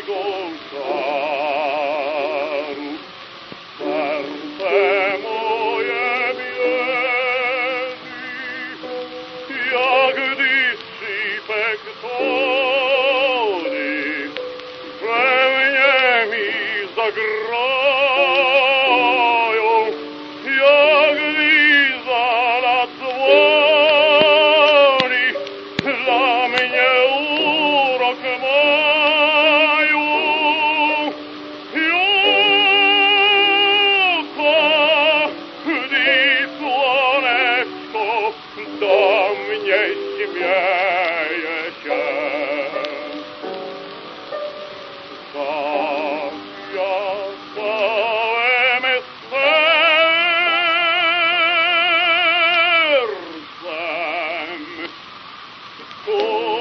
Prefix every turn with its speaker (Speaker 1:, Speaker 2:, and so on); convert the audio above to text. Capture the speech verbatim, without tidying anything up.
Speaker 1: twego czaru. Serce moje biedzi, jak dyscypek tony, że mnie mi zagrają, jak liza lat dzwoni, dla mnie urok mają. Juko, gdy słoneczko do mnie śmieje się. Zawiasałem sercem,